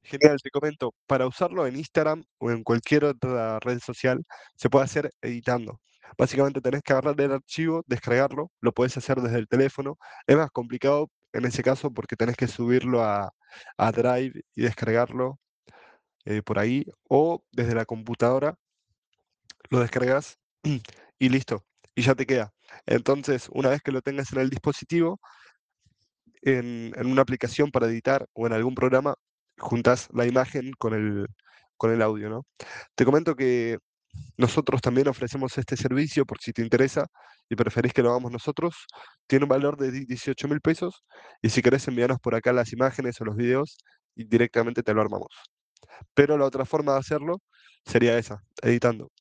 Genial, te comento, para usarlo en Instagram o en cualquier otra red social, se puede hacer editando. Básicamente tenés que agarrar el archivo, descargarlo, lo podés hacer desde el teléfono. Es más complicado en ese caso porque tenés que subirlo a Drive y descargarlo por ahí, o desde la computadora lo descargas y listo, y ya te queda. Entonces, una vez que lo tengas en el dispositivo, en una aplicación para editar o en algún programa, juntas la imagen con el audio, ¿no? Te comento que nosotros también ofrecemos este servicio por si te interesa y preferís que lo hagamos nosotros. Tiene un valor de 18.000 pesos y si querés enviarnos por acá las imágenes o los videos y directamente te lo armamos. Pero la otra forma de hacerlo sería esa, editando.